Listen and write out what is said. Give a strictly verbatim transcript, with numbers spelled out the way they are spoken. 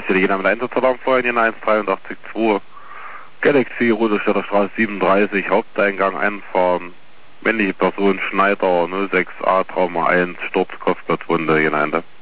Leitstelle Jena mit Einsatzalarm vorhin, Jena eins drei acht zwei, Galaxy, Ruderstädter Straße siebenunddreißig, Haupteingang einfahren, männliche Person, Schneider null sechs A, Trauma eins, Sturz, Kopfplatzwunde, Jena Ende.